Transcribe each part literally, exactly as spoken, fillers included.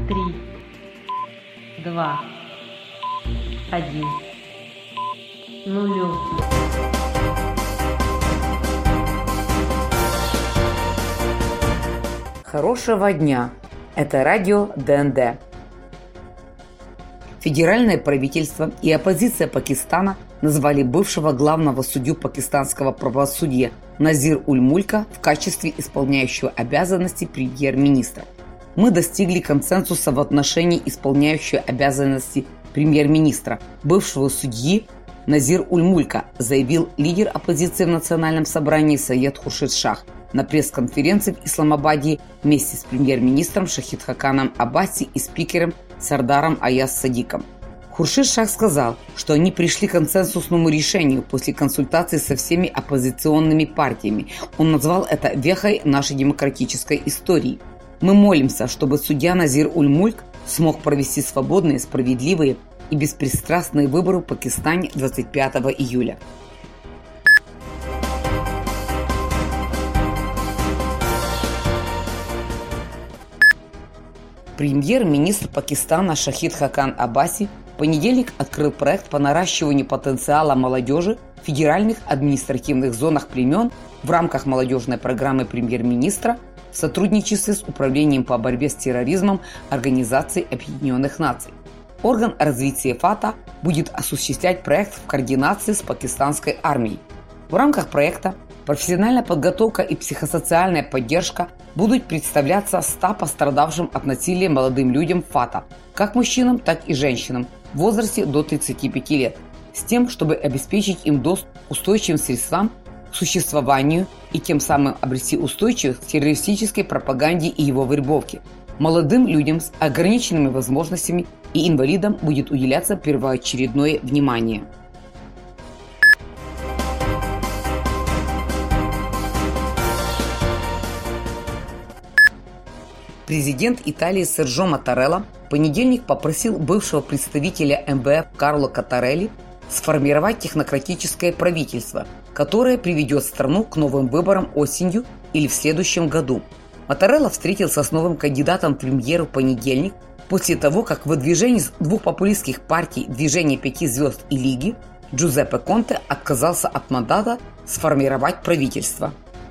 три, два, один, нулю. Хорошего дня! Это радио ДНД. Федеральное правительство и оппозиция Пакистана назвали бывшего главного судью пакистанского правосудия Назир-уль-Мулька в качестве исполняющего обязанности премьер-министра. Мы достигли консенсуса в отношении исполняющего обязанности премьер-министра, бывшего судьи Назир-уль-Мулька, заявил лидер оппозиции в Национальном собрании Саед Хуршид-Шах на пресс-конференции в Исламабаде вместе с премьер-министром Шахид Хаканом Аббаси и спикером Сардаром Аяз-Садиком. Хуршид-Шах сказал, что они пришли к консенсусному решению после консультаций со всеми оппозиционными партиями. Он назвал это вехой нашей демократической истории. Мы молимся, чтобы судья Назир-уль-Мульк смог провести свободные, справедливые и беспристрастные выборы в Пакистане двадцать пятого июля. Премьер-министр Пакистана Шахид Хакан Аббаси в понедельник открыл проект по наращиванию потенциала молодежи в федеральных административных зонах племен в рамках молодежной программы премьер-министра в сотрудничестве с Управлением по борьбе с терроризмом Организации Объединенных Наций. Орган развития ФАТА будет осуществлять проект в координации с пакистанской армией. В рамках проекта профессиональная подготовка и психосоциальная поддержка будут представляться ста пострадавшим от насилия молодым людям ФАТА, как мужчинам, так и женщинам в возрасте до тридцати пяти лет, с тем, чтобы обеспечить им доступ к устойчивым средствам к существованию и тем самым обрести устойчивость к террористической пропаганде и его вербовке. Молодым людям с ограниченными возможностями и инвалидам будет уделяться первоочередное внимание. Президент Италии Серджо Маттарелла в понедельник попросил бывшего представителя эм вэ эф Карло Коттарелли сформировать технократическое правительство, которое приведет страну к новым выборам осенью или в следующем году. Маттарелла встретился с новым кандидатом в премьеры в понедельник после того, как в выдвижении двух популистских партий «Движение пяти звезд» и «Лиги» Джузеппе Конте отказался от мандата сформировать правительство.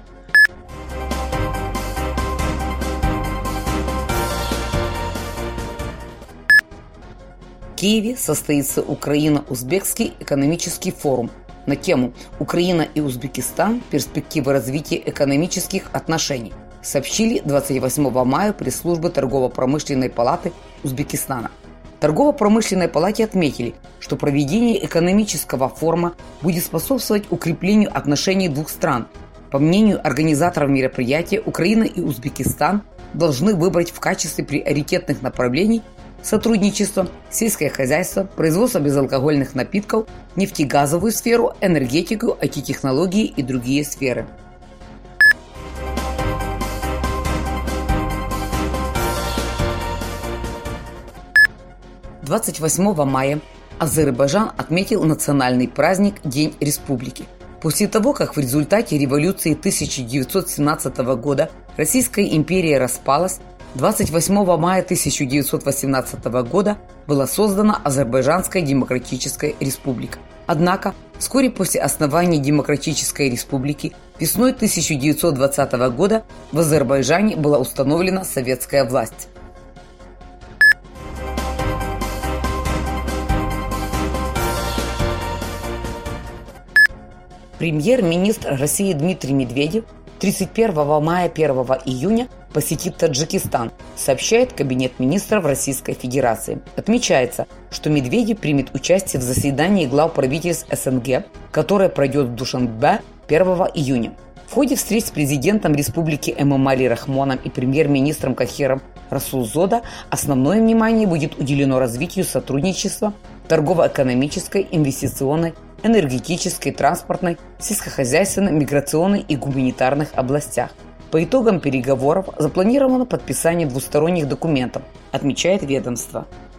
В Киеве состоится Украино-Узбекский экономический форум на тему «Украина и Узбекистан. Перспективы развития экономических отношений», сообщили двадцать восьмого мая пресс-службы Торгово-промышленной палаты Узбекистана. В Торгово-промышленной палате отметили, что проведение экономического форума будет способствовать укреплению отношений двух стран. По мнению организаторов мероприятия, Украина и Узбекистан должны выбрать в качестве приоритетных направлений сотрудничество, сельское хозяйство, производство безалкогольных напитков, нефтегазовую сферу, энергетику, ай ти-технологии и другие сферы. двадцать восьмого мая Азербайджан отметил национальный праздник День Республики. После того, как в результате революции тысяча девятьсот семнадцатого года Российская империя распалась, двадцать восьмого мая тысяча девятьсот восемнадцатого года была создана Азербайджанская Демократическая Республика. Однако, вскоре после основания Демократической Республики весной тысяча девятьсот двадцатого года в Азербайджане была установлена советская власть. Премьер-министр России Дмитрий Медведев тридцать первого мая — первого июня посетит Таджикистан, сообщает Кабинет министров Российской Федерации. Отмечается, что Медведев примет участие в заседании глав правительств эс эн гэ, которое пройдет в Душанбе первого июня. В ходе встреч с президентом Республики Эмомали Рахмоном и премьер-министром Кахиром Расулзода основное внимание будет уделено развитию сотрудничества в торгово-экономической, инвестиционной, энергетической, транспортной, сельскохозяйственной, миграционной и гуманитарных областях. По итогам переговоров запланировано подписание двусторонних документов, отмечает ведомство.